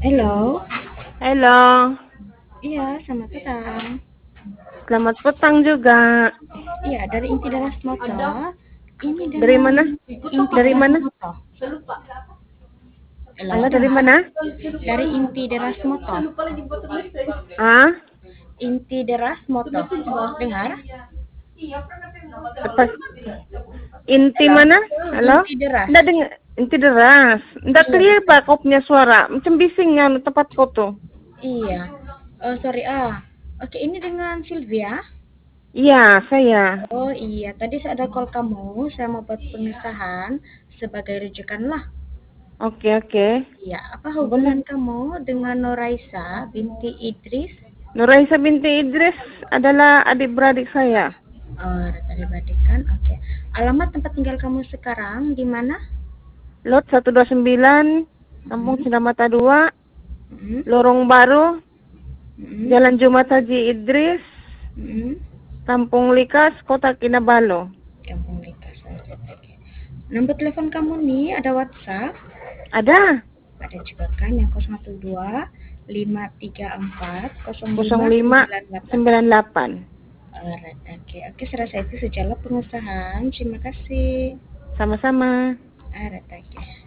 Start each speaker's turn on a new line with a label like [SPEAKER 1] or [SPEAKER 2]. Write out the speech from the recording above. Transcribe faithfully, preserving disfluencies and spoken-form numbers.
[SPEAKER 1] Halo.
[SPEAKER 2] Halo.
[SPEAKER 1] Iya, selamat petang.
[SPEAKER 2] Selamat petang juga.
[SPEAKER 1] Iya, dari Inti Deras Moto. Ini
[SPEAKER 2] Dari
[SPEAKER 1] dengan
[SPEAKER 2] mana?
[SPEAKER 1] Inti
[SPEAKER 2] Dari
[SPEAKER 1] Deras
[SPEAKER 2] mana?
[SPEAKER 1] Moto. Halo,
[SPEAKER 2] Halo, dari
[SPEAKER 1] dengar?
[SPEAKER 2] mana?
[SPEAKER 1] Dari Inti Deras Moto.
[SPEAKER 2] Ah,
[SPEAKER 1] Inti Deras Moto. Dengar?
[SPEAKER 2] apa? Inti
[SPEAKER 1] Halo.
[SPEAKER 2] mana? Halo?
[SPEAKER 1] Inti Deras.
[SPEAKER 2] Nggak dengar. Inti deras. Nggak
[SPEAKER 1] Iya,
[SPEAKER 2] clear
[SPEAKER 1] betul.
[SPEAKER 2] pak kopnya suara. Macam bising yang tempat foto.
[SPEAKER 1] Iya. Oh, sorry ah. Oke, ini dengan Sylvia.
[SPEAKER 2] Iya, saya.
[SPEAKER 1] Oh iya, tadi saya ada call kamu. Saya mau buat pengesahan sebagai rujukan lah.
[SPEAKER 2] Oke, oke.
[SPEAKER 1] Iya, apa
[SPEAKER 2] Boleh.
[SPEAKER 1] hubungan kamu dengan Noraisa binti Idris?
[SPEAKER 2] Nuraisa binti Idris adalah adik-beradik saya.
[SPEAKER 1] Oh, tadi badikan. Oke. Alamat tempat tinggal kamu sekarang di mana?
[SPEAKER 2] Lot seratus dua puluh sembilan, Kampung
[SPEAKER 1] Hmm,
[SPEAKER 2] Cindamata dua,
[SPEAKER 1] hmm,
[SPEAKER 2] Lorong Baru,
[SPEAKER 1] hmm,
[SPEAKER 2] Jalan Jumat Haji Idris,
[SPEAKER 1] hmm.
[SPEAKER 2] Kampung Likas, Kota Kinabalu.
[SPEAKER 1] Kampung Likas. Oke. Nomor telepon kamu nih ada WhatsApp?
[SPEAKER 2] Ada.
[SPEAKER 1] Ada juga kan yang nol satu dua lima tiga empat nol lima
[SPEAKER 2] nol lima
[SPEAKER 1] sembilan delapan.
[SPEAKER 2] sembilan delapan.
[SPEAKER 1] Alright, oke. Oke, serasa itu sajalah pengusahaan. Terima kasih.
[SPEAKER 2] Sama-sama.
[SPEAKER 1] Alright, oke.